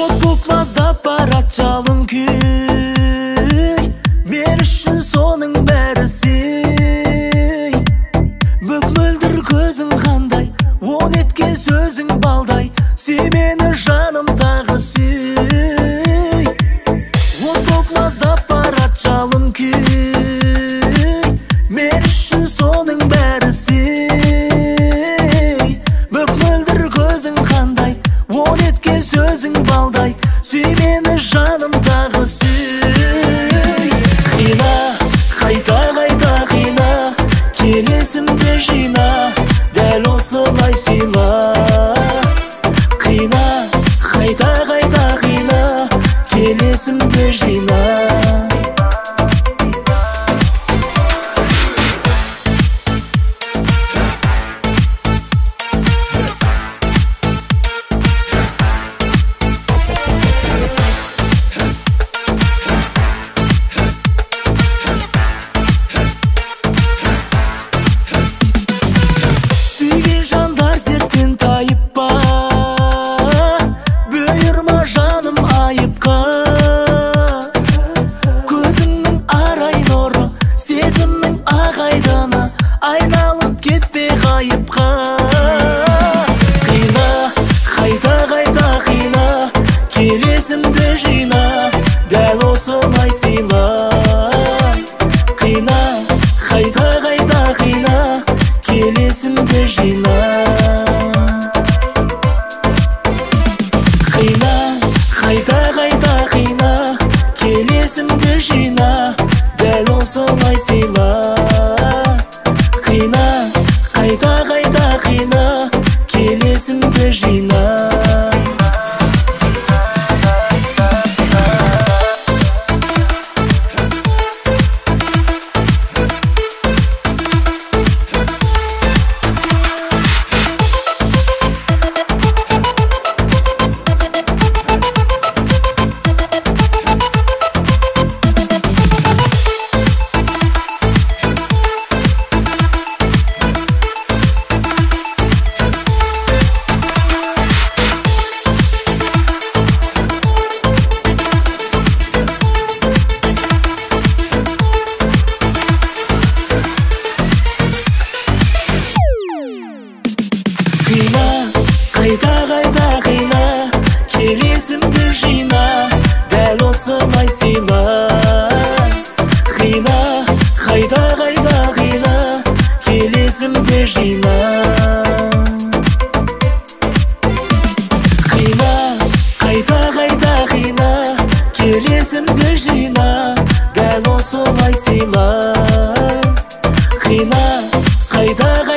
от боп маздап барат жалын күй, мен үшін соның бәрі сый. Мөп-мөлдір көзің қандай, он еткен сөзің балдай, сүй мені жанымдағы сүй. От боп маздап барат жалын күй, мен үшін соның бәрі сый. Мөп-мөлдір көзің қандай, он еткен сөзің балдай, сүй мені жанымдағы сүй. Қина, қайта қайта қина, келесімді жина, дәл осылай сыйла. Қина, қайта қайта қина, келесімді жина. Айналып кетпе ғайыпқа. Қина, қайта қайта қина, келесімді жина, дәл осылай сыйла. Қина, қайта қайта қина, келесімді жина. Қина, қайта қайта қина, келесімді жина, дәл осылай сыйла. Қина, қайта қайта қина, келесімді жина. Қина, қайта қайта қина, келесімді жина, дәл осылай сыйла. Қина, қайта қайта қина, келесімді жина. Қина, қайта қайта қина, келесімді жина, дәл осылай сыйла. Қина, қайта